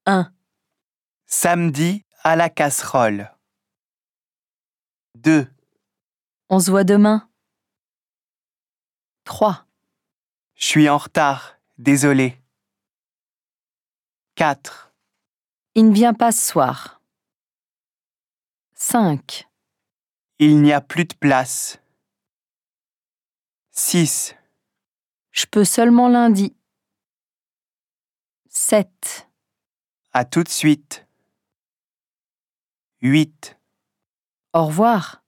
1, Samedi à la casserole. 2, on se voit demain. 3, je suis en retard, désolé. 4, il ne vient pas ce soir. 5, il n'y a plus de place. 6, je peux seulement lundi. 7, à tout de suite. 8, au revoir.